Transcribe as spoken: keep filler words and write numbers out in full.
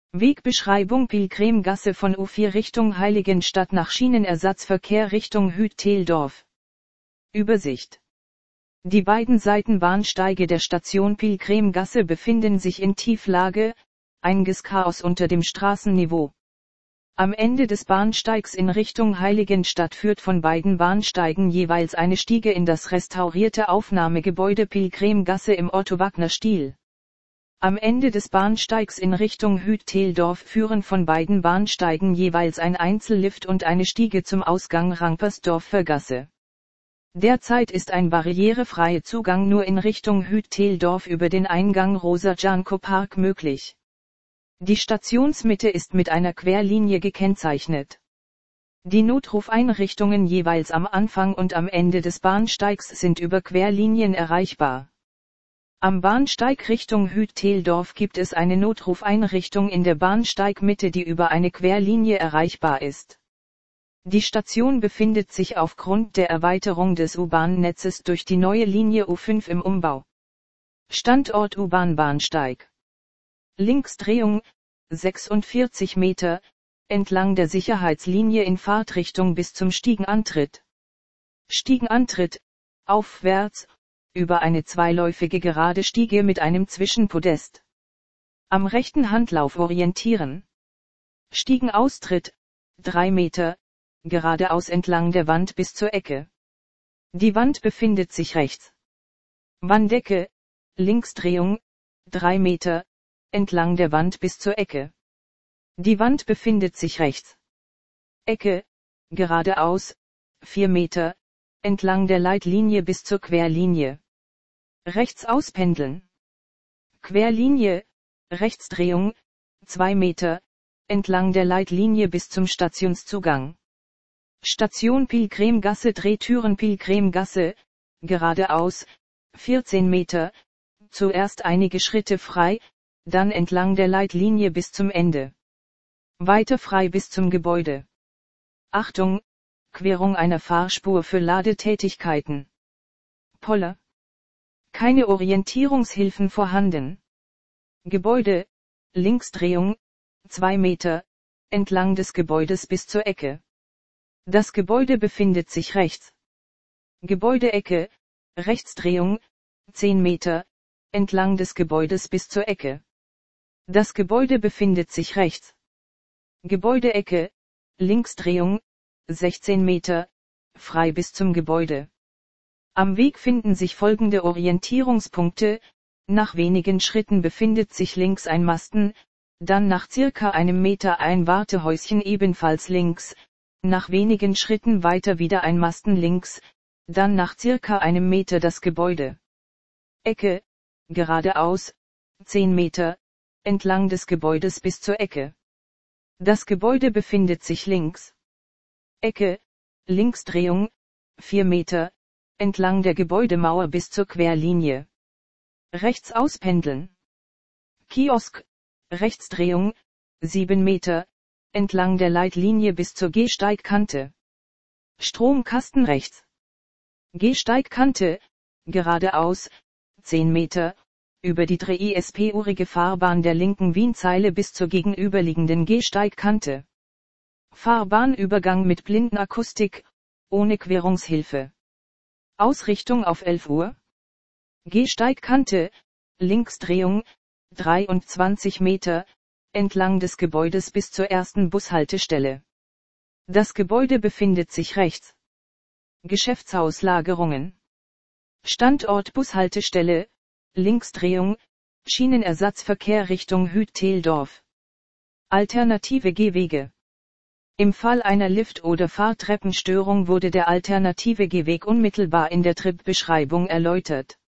Wegbeschreibung: Pilgrimgasse von U vier Richtung Heiligenstadt nach Schienenersatzverkehr Richtung Hüt-Teldorf. Übersicht: Die beiden Seitenbahnsteige der Station Pilgrimgasse befinden sich in Tieflage, einiges Chaos unter dem Straßenniveau. Am Ende des Bahnsteigs in Richtung Heiligenstadt führt von beiden Bahnsteigen jeweils eine Stiege in das restaurierte Aufnahmegebäude Pilgrimgasse im Otto-Wagner-Stil. Am Ende des Bahnsteigs in Richtung Hüt-Teldorf führen von beiden Bahnsteigen jeweils ein Einzellift und eine Stiege zum Ausgang Rampersdorfer Gasse. Derzeit ist ein barrierefreier Zugang nur in Richtung Hüt-Teldorf über den Eingang Rosa-Janko-Park möglich. Die Stationsmitte ist mit einer Querlinie gekennzeichnet. Die Notrufeinrichtungen jeweils am Anfang und am Ende des Bahnsteigs sind über Querlinien erreichbar. Am Bahnsteig Richtung Hüt-Teldorf gibt es eine Notrufeinrichtung in der Bahnsteigmitte, die über eine Querlinie erreichbar ist. Die Station befindet sich aufgrund der Erweiterung des U-Bahn-Netzes durch die neue Linie U fünf im Umbau. Standort U-Bahn-Bahnsteig. Linksdrehung, sechsundvierzig Meter, entlang der Sicherheitslinie in Fahrtrichtung bis zum Stiegenantritt. Stiegenantritt, aufwärts, über eine zweiläufige gerade Stiege mit einem Zwischenpodest. Am rechten Handlauf orientieren. Stiegenaustritt, drei Meter, geradeaus entlang der Wand bis zur Ecke. Die Wand befindet sich rechts. Wanddecke, Linksdrehung, drei Meter, entlang der Wand bis zur Ecke. Die Wand befindet sich rechts. Ecke, geradeaus, vier Meter, entlang der Leitlinie bis zur Querlinie. Rechts auspendeln. Querlinie, Rechtsdrehung, zwei Meter, entlang der Leitlinie bis zum Stationszugang. Station Pilgrimgasse Drehtüren Pilgrimgasse, geradeaus, vierzehn Meter, zuerst einige Schritte frei, dann entlang der Leitlinie bis zum Ende. Weiter frei bis zum Gebäude. Achtung! Querung einer Fahrspur für Ladetätigkeiten. Poller. Keine Orientierungshilfen vorhanden. Gebäude, Linksdrehung, zwei Meter, entlang des Gebäudes bis zur Ecke. Das Gebäude befindet sich rechts. Gebäudeecke, Rechtsdrehung, zehn Meter, entlang des Gebäudes bis zur Ecke. Das Gebäude befindet sich rechts. Gebäudeecke, Linksdrehung, sechzehn Meter, frei bis zum Gebäude. Am Weg finden sich folgende Orientierungspunkte: Nach wenigen Schritten befindet sich links ein Masten, dann nach circa einem Meter ein Wartehäuschen ebenfalls links, nach wenigen Schritten weiter wieder ein Masten links, dann nach circa einem Meter das Gebäude. Ecke, geradeaus, zehn Meter, entlang des Gebäudes bis zur Ecke. Das Gebäude befindet sich links. Ecke, Linksdrehung, vier Meter, entlang der Gebäudemauer bis zur Querlinie. Rechts auspendeln. Kiosk, Rechtsdrehung, sieben Meter, entlang der Leitlinie bis zur Gehsteigkante. Stromkasten rechts. Gehsteigkante, geradeaus, zehn Meter, über die dreispurige Fahrbahn der linken Wienzeile bis zur gegenüberliegenden Gehsteigkante. Fahrbahnübergang mit Blindenakustik, ohne Querungshilfe. Ausrichtung auf elf Uhr. Gehsteigkante, Linksdrehung, dreiundzwanzig Meter, entlang des Gebäudes bis zur ersten Bushaltestelle. Das Gebäude befindet sich rechts. Geschäftshauslagerungen. Standort Bushaltestelle, Linksdrehung, Schienenersatzverkehr Richtung Hüt-Teldorf. Alternative Gehwege. Im Fall einer Lift- oder Fahrtreppenstörung wurde der alternative Gehweg unmittelbar in der Tripbeschreibung erläutert.